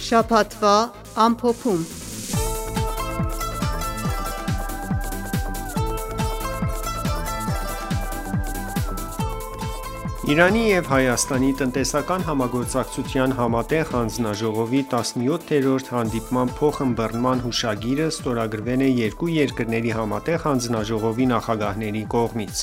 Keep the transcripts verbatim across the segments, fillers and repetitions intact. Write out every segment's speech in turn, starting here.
Շաբաթվա ամփոփում։ Իրանի և Հայաստանի տնտեսական համագործակցության համատեղ հանձնաժողովի տասնյոթերորդ հանդիպման փոխըմբռնման հուշագիրը ստորագրվել է երկու երկրների համատեղ հանձնաժողովի նախագահների կողմից։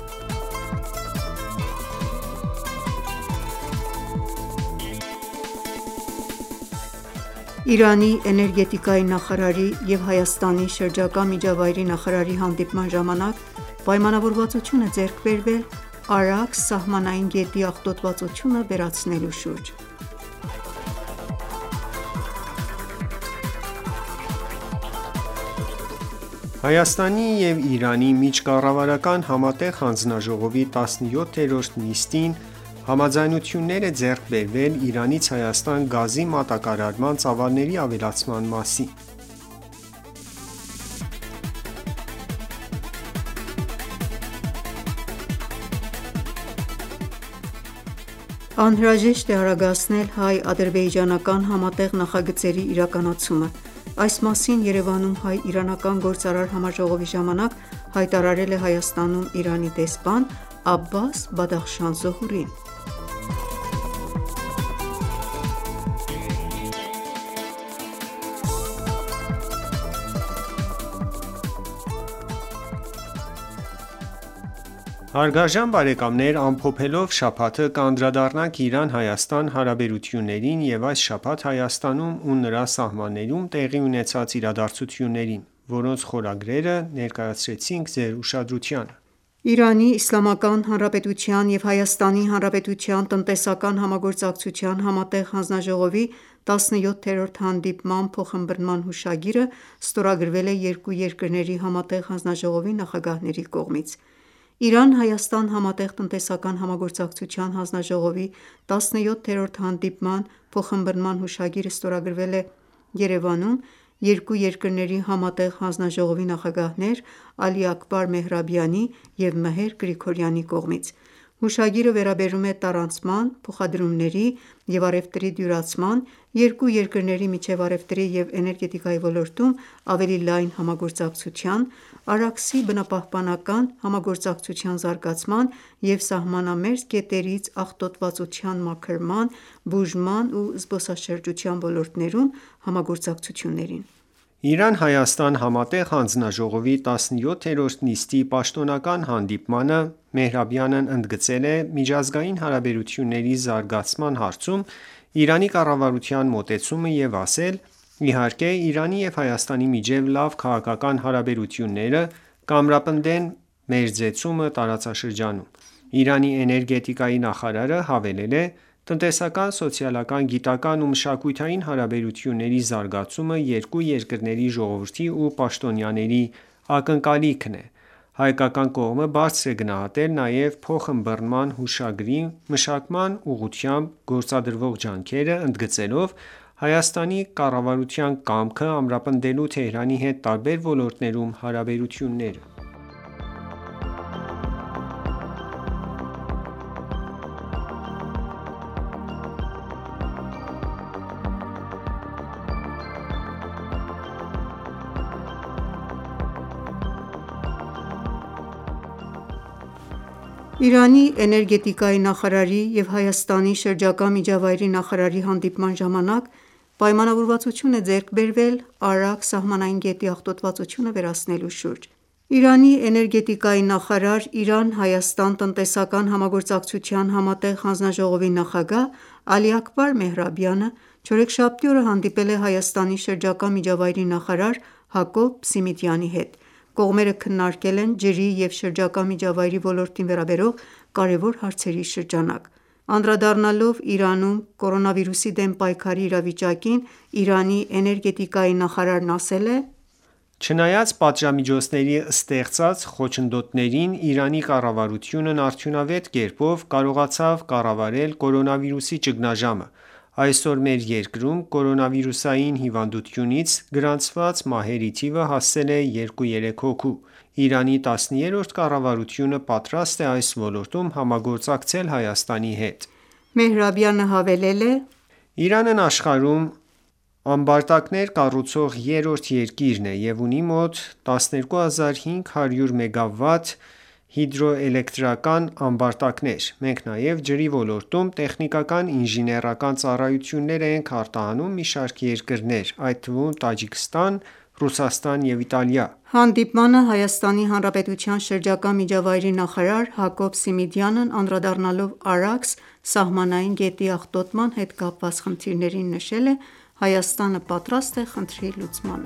Իրանի էներգետիկայի նախարարի և Հայաստանի շրջակա միջավայրի նախարարի հանդիպման ժամանակ պայմանավորվածություն է ձեռք բերվել Արաքս սահմանային գետի աղտոտվածությունը վերացնելու շուրջ։ Հայաստանի և Իրանի միջկառավարական համատեղ հանձնաժողովի տասնյոթերորդ նիստին համաձայնություններ է ձեռք բերվել Իրանից Հայաստան գազի մատակարարման ծավալների ավելացման մասին։ Անհրաժեշտ է արագացնել հայ-ադրբեջանական համատեղ նախագծերի իրականացումը։ Այս մասին Երևանում հայ-իրանական գործարար համաժողովի ժամանակ հայտարարել է Հայաստանում Իրանի դեսպան Աբբաս Բադախշան Զոհուրին։ Հարգարժան բարեկամներ, ամփոփելով շաբաթը կանդրադառնանք Իրան-Հայաստան հարաբերություններին և այս շաբաթ Հայաստանում ու նրա սահմաններում տեղի ունեցած իրադարձություններին, որոնց խորագրերը ներկայացրեցինք ձեր ուշադրությանը։ Իրանի Իսլամական Հանրապետության և Հայաստանի Հանրապետության տնտեսական համագործակցության համատեղ հանձնաժողովի տասնյոթերորդ հանդիպման փոխըմբռնման հուշագիրը ստորագրվել է երկու երկրների համատեղ հանձնաժողովի նախագահների կողմից։ Իրան-Հայաստան համատեղ տնտեսական համագործակցության հանձնաժողովի տասնյոթերորդ հանդիպման փոխըմբռնման հուշագիրը ստորագրվել է Երևանում երկու երկրների համատեղ հանձնաժողովի նախագահներ Ալի Աքբար Մեհրաբյանի և Մհեր Գրիգորյանի կողմից։ Հուշագիրը վերաբերում է տարանցման, փոխադրումների և առևտրի դյուրացման, երկու երկրների միջև առևտրի և էներգետիկայի ոլորտում ավելի լայն համագործակցության, Արաքսի բնապահպանական համագործակցության զարգացման և սահմանամերձ գետերից աղտոտվածության մաքրման, բուժման ու զբոսաշրջության ոլորտներում համագործակցություններին։ Իրան-Հայաստան համատեղ հանձնաժողովի տասնյոթերորդ նիստի պաշտոնական հանդիպմանը Մեհրաբյանն ընդգծել է միջազգային հարաբերությունների զարգացման հարցում Իրանի կառավարության մոտեցումը և ասել. «Իհարկե, Իրանի և Հայաստանի միջև լավ քաղաքական հարաբերությունները կամրապնդեն մերձեցումը տարածաշրջանում»։ Իրանի էներգետիկայի նախարարը հավելել է. «Տնտեսական, սոցիալական, գիտական ու մշակութային հարաբերությունների զարգացումը երկու երկրների ժողովրդի ու պաշտոնյաների ակնկալիքն է»։ Հայկական կողմը բարձր է գնահատել նաև փոխըմբռնման հուշագրի մշակման ուղղությամբ գործադրվող ջանքերը, ընդգծելով Հայաստանի կառավարության կամքը ամրապնդելու Թեհրանի հետ տարբեր ոլորտներում հարաբերությունները։ Իրանի էներգետիկայի նախարարի և Հայաստանի շրջակա միջավայրի նախարարի հանդիպման ժամանակ պայմանավորվածություն է ձեռք բերվել Արաքս սահմանային գետի աղտոտվածությունը վերացնելու շուրջ։ Իրանի էներգետիկայի նախարար, Իրան-Հայաստան տնտեսական համագործակցության համատեղ հանձնաժողովի նախագահ Ալի Աքբար Մեհրաբյանը չորեքշաբթի օրը հանդիպել է Հայաստանի շրջակա միջավայրի նախարար Հակոբ Սիմիդյանի հետ։ Կողմերը քննարկել են ջրի և շրջակա միջավայրի ոլորտին վերաբերող կարևոր հարցերի շրջանակ։ Անդրադառնալով Իրանում կորոնավիրուսի դեմ պայքարի իրավիճակին, Իրանի էներգետիկայի նախարարն ասել է. «Չնայած պատժամիջոցների ստեղծած խոչընդոտներին, Իրանի կառավարությունն արդյունավետ կերպով կարողացավ կառավարել կորոնավիրուսի ճգնաժամը։ Այսօր մեր երկրում կորոնավիրուսային հիվանդությունից գրանցված մահերի թիվը հասել է երկու-երեք հոգու։ Իրանի տասներորդ կառավարությունը պատրաստ է այս ոլորտում համագործակցել Հայաստանի հետ»։ Մեհրաբյանը հավելել է. «Իրանն աշխարհում ամբարտակներ կառուցող երրորդ երկիրն է և ունի մոտ տասներկու հազար հինգ հարյուր մեգավատ հիդրոէլեկտրական ամբարտակներ: Մենք նաև ջրի ոլորտում տեխնիկական ինժեներական ծառայություններ ենք արտահանում մի շարք երկրներ, այդ թվում Տաջիկստան, Ռուսաստան և Իտալիա: Հանդիպմանը Հայաստանի Հանրապետության շրջակա միջավայրի նախարար Հակոբ Սիմիդյանն անդրադառնալով Արաքս սահմանային գետի աղտոտման հետ կապված խնդիրներին նշել է. «Հայաստանը պատրաստ է խնդրի լուծմանը»: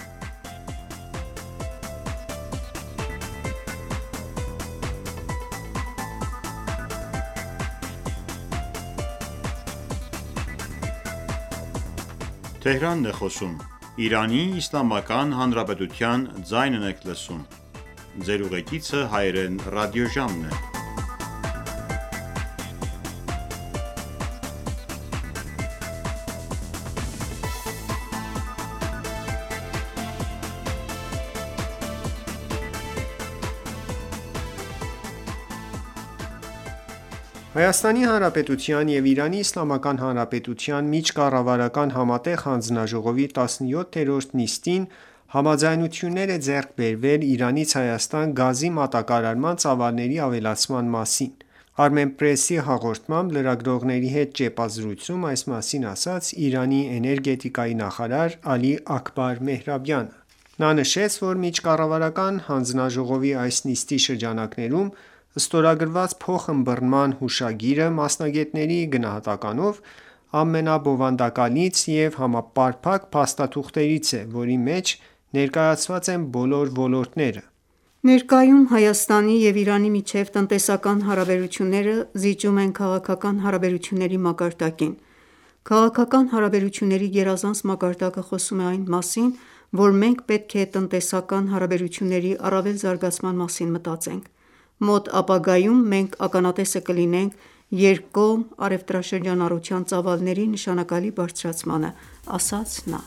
Հայաստանի Հանրապետության և Իրանի Իսլամական Հանրապետության միջկառավարական համատեղ հանձնաժողովի տասնյոթերորդ նիստին համաձայնություններ է ձեռք բերվել Իրանից Հայաստան գազի մատակարարման ծավալների ավելացման մասին: Armenpress-ի հաղորդմամբ լրագրողների հետ ճեպազրույցում այս մասին ասաց Իրանի էներգետիկայի նախարար Ալի Աքբար Մեհրաբյանը: Նա նշեց, որ միջկառավարական հանձնաժողովի այս նիստի շրջանակներում ստորագրված փոխըմբռնման հուշագիրը մասնագետների գնահատականով ամենաբովանդակալից և համապարփակ փաստաթուղթերից է, որի մեջ ներկայացված են բոլոր ոլորտները: Ներկայում Հայաստանի և Իրանի միջև տնտեսական հարաբերությունները զիջում են քաղաքական հարաբերությունների մակարդակին: Քաղաքական հարաբերությունների գերազանց մակարդակը խոսում է այն մասին, որ մենք պետք է տնտեսական հարաբերությունների առավել զարգացման մասին մտածենք: Մոտ ապագայում մենք ականատեսը կլինենք երկկողմ առևտրաշրջանառության ծավալների նշանակալի բարձրացմանը: Ասաց նա: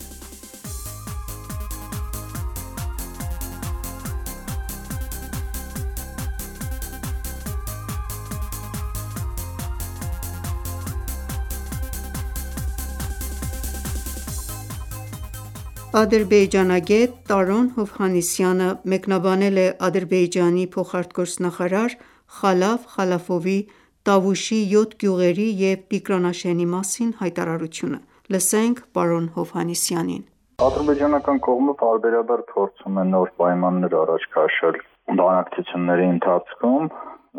Ադրբեջանագետ Տարոն Հովհաննիսյանը մեկնաբանել է Ադրբեջանի փոխարտգործնախարար Խալաֆ Խալաֆովի Տավուշի յոթ գյուղերի և Տիկրանաշենի մասին հայտարարությունը: Լսենք պարոն Հովհաննիսյանին: Ադրբեջանական կողմը պարբերաբար փորձում է նոր պայմաններ առաջ քաշել բանակցությունների ընթացքում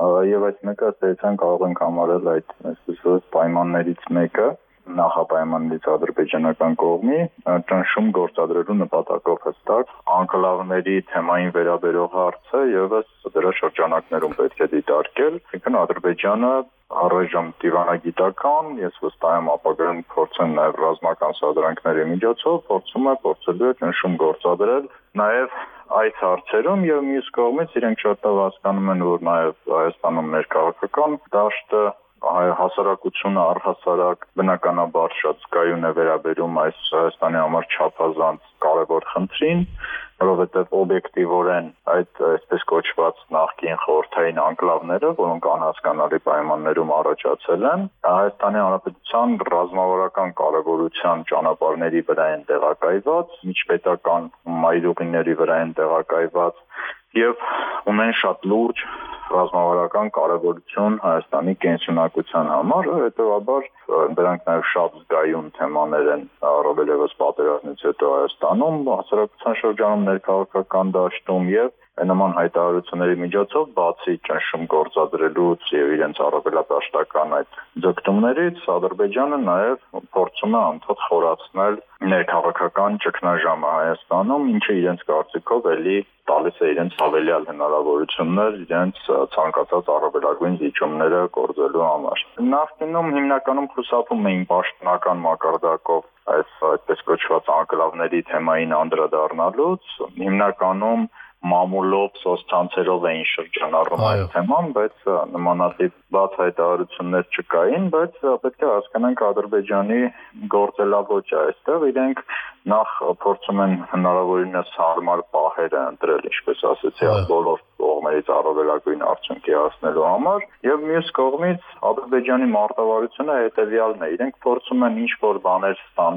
և այդ մեկը ըստ էության կարող ենք համարել այդ պայմաններից մեկը նախապայմաններից ադրբեջանական կողմի ճնշում գործադրելու նպատակով հստակ անկլավների թեմային վերաբերող հարցը ևս դրա շրջանակներում պետք է դիտարկել: Այսինքն Ադրբեջանը առայժմ դիվանագիտական, ես վստահ եմ ապագայում փորձեն նաև ռազմական սադրանքների միջոցով փորձում է փորձելու է ճնշում գործադրել նաև այս հարցերում և մյուս կողմից իրենք շատ լավ հասկանում են, որ նաև Հայաստանում ներքաղաքական դաշտը հասարակությունը առհասարակ բնականաբար շատ զգայուն է վերաբերում այս Հայաստանի համար չափազանց կարևոր խնդրին, որովհետև օբյեկտիվորեն այդ այսպես կոչված նախկին խորհրդային անկլավները, որոնք անհասկանալի պայմաններում առաջացել են, Հայաստանի Հանրապետության ռազմավարական կարևորության ճանապարհների վրա են տեղակայված, միջպետական մայրուղիների վրա են տեղակայված և ունեն շատ լուրջ ռազմավարական կարևորություն Հայաստանի կենսունակության համար, հետևաբար դրանք նաև շատ զգայուն թեմաներ են առավել ևս պատերազմից հետո Հայաստանում, հասարակության շրջանում, ներքաղաքական դաշտում և նման հայտարարությունների միջոցով բացի ճնշում գործադրելուց և իրենց առավելադաշտական այդ ձգտումներից Ադրբեջանը նաև փորձում է անդադ խորացնել ներքաղաքական ճգնաժամը Հայաստանում, ինչը իրենց կարծիքով էլի տալիս է իրենց հավելյալ հնարավորություններ իրենց ցանկացած առավելագույն զիջումները գործելու համար: Նախկինում հիմնականում խուսափում էին պաշտոնական մակարդակով այս այսպես կոչված անկլավների թեմային անդրադառնալուց, հիմնականում մամուլով, սոցցանցերով էին շրջանառում այդ թեման, բայց նմանատիպ բաց հայտարարություններ չկային, բայց պետք է հասկանանք Ադրբեջանի գործելաոճը այստեղ, իրենք նախ փորձում են հնարավորինս հարմար պահերը ընտրել, ինչպես ասեցի, բոլոր կողմերից առավելագույն արդյունքի հասնելու համար և մյուս կողմից Ադրբեջանի մարտավարությունը հետևյալն է, իրենք փորձում են ինչ-որ բաներ ստանալ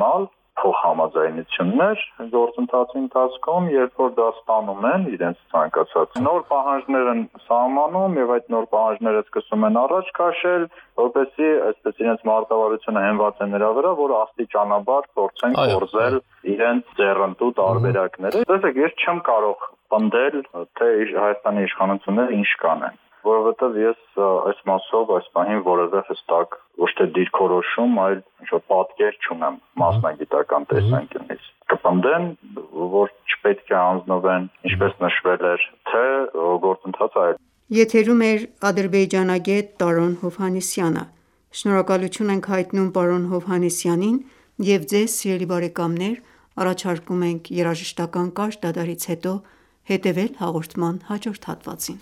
փոխհամաձայնություններ գործընթացի ընթացքում, երբ որ դա ստանում են իրենց ցանկացած նոր պահանջներ են սահմանում եւ այդ նոր պահանջները սկսում են առաջ քաշել, որպեսզի այսպես իրենց մարտավարությունը հենված է նրա վրա, որ աստիճանաբար փորձեն կորզել իրենց ձեռնտու տարբերակները։ Տեսեք, ես չեմ կարող պնդել, թե Հայաստանի իշխանությունները ինչ կանեն, որովհետև ես այս մասով այս պահին որևէ հստակ ոչ թե դիրքորոշում, այլ ինչ-որ պատկեր չունեմ մասնագիտական տեսանկյունից։ Կպնդեն, որ չպետք է հանձնվեն, ինչպես նշվել էր, թե գործընթացը այլ։ Եթերում էր ադրբեջանագետ Տարոն Հովհաննիսյանը։ Շնորհակալություն ենք հայտնում պարոն Հովհաննիսյանին և ձեզ սիրելի բարեկամներ առաջարկում ենք երաժշտական կարճ դադարից հետո հետևել հաղորդման հաջորդ հատվածին։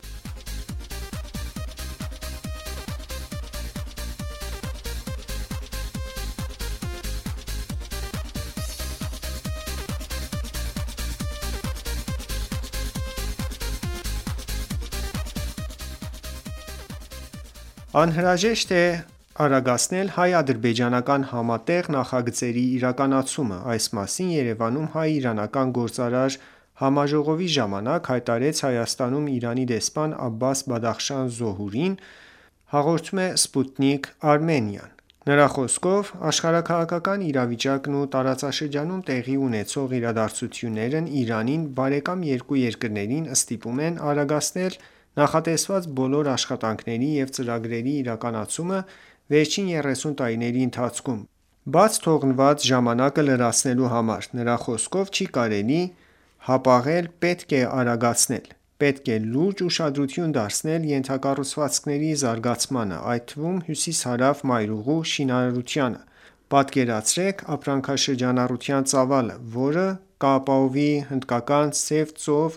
Անհրաժեշտ է արագացնել հայ-ադրբեջանական համատեղ նախագծերի իրականացումը։ Այս մասին Երևանում հայ-իրանական գործարար համաժողովի ժամանակ հայտարարեց Հայաստանում Իրանի դեսպան Աբբաս Բադախշան Զոհուրին, հաղորդում է Sputnik Armenian։ Նրա խոսքով աշխարհաքաղաքական իրավիճակն ու տարածաշրջանում տեղի ունեցող իրադարձություններն Իրանին բարեկամ երկու երկրներին ստիպում են արագացնել նախատեսված բոլոր աշխատանքների և ծրագրերի իրականացումը վերջին երեսուն տարիների ընթացքում, բաց թողնված ժամանակը լրացնելու համար։ Նրա խոսքով չի կարելի հապաղել, պետք է արագացնել։ Պետք է լուրջ ուշադրություն դարձնել ենթակառուցվածքների զարգացմանը, այդ թվում հյուսիս-հարավ մայրուղու շինարարությանը։ Պատկերացրեք ապրանքաշրջանառության ծավալը, որը կապահովի հնդկական Սև ծով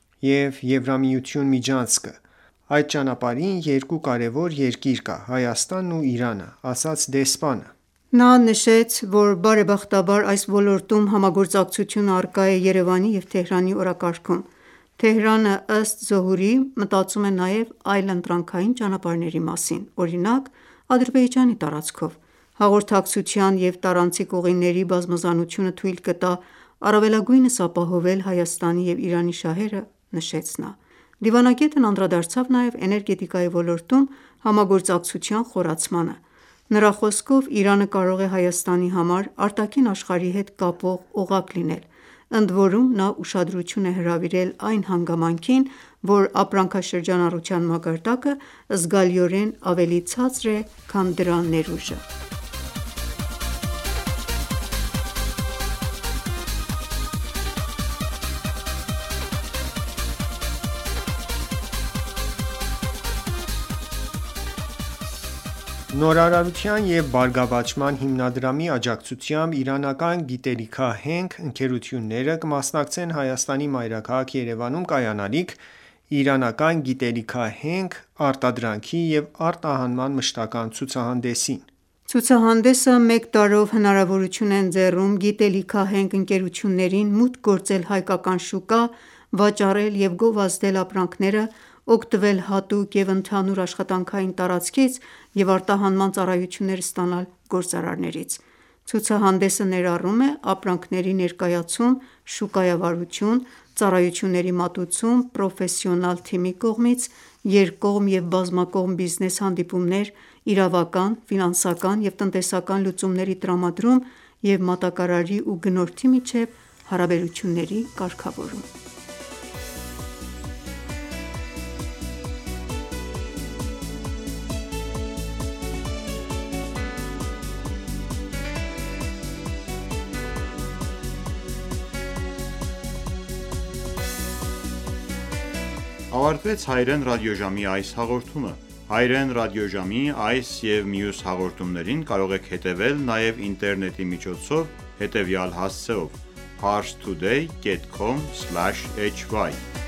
և Եվրամիություն միջանցքը։ Այդ ճանապարհին երկու կարևոր երկիր կա՝ Հայաստանն ու Իրանը, ասաց դեսպանը։ Նա նշեց, որ բարեբախտաբար այս ոլորտում համագործակցությունը առկա է Երևանի և Թեհրանի օրակարգում։ Թեհրանը, ըստ Զոհուրի, մտածում է նաև այլընտրանքային ճանապարհների մասին, օրինակ Ադրբեջանի տարածքով։ Հաղորդակցության և տարանցիկ ուղիների բազմազանությունը թույլ կտա առավելագույնս ապահովել Հայաստանի և Իրանի շահերը, նշեց նա։ Դիվանագետն անդրադարձավ նաև էներգետիկայի ոլորտում համագործակցության խորացմանը։ Նրա խոսքով Իրանը կարող է Հայաստանի համար արտաքին աշխարհի հետ կապող օղակ լինել, ընդորում նա ուշադրություն է հրավիրել այն հանգամանքին, որ ապրանքաշրջանառության մակարդակը զգալիորեն ավելի ցածր է, քան դրա ներուժը։ Նորարարության և բարգավաճման հիմնադրամի աջակցությամբ իրանական գիտելիքահենք ընկերությունները կմասնակցեն Հայաստանի մայրաքաղաք Երևանում կայանալիք իրանական գիտելիքահենք արտադրանքի և արտահանման մշտական ցուցահանդեսին։ Ցուցահանդեսը մեկ տարով հնարավորություն է ընձեռում գիտելիքահենք ընկերություններին մուտք գործել հայկական շուկա, վաճառել և գովազդել ապրանքները, օգտվել հատուկ և ընդհանուր աշխատանքային տարածքից և արտահանման ծառայություններ ստանալ գործարարներից։ Ցուցահանդեսը ներառում է ապրանքների ներկայացում, շուկայավարություն, ծառայությունների մատուցում պրոֆեսիոնալ թիմի կողմից, երկկողմ և բազմակողմ բիզնես հանդիպումներ, իրավական, ֆինանսական և տնտեսական լուծումների տրամադրում և մատակարարի ու գնորդի միջև հարաբերությունների կարգավորում։ Ավարտվեց Հայրեն ռադիոժամի այս հաղորդումը։ Հայրեն ռադիոժամի այս և մյուս հաղորդումներին կարող եք հետևել նաև ինտերնետի միջոցով հետևյալ հասցեով՝ parstoday dot com slash h y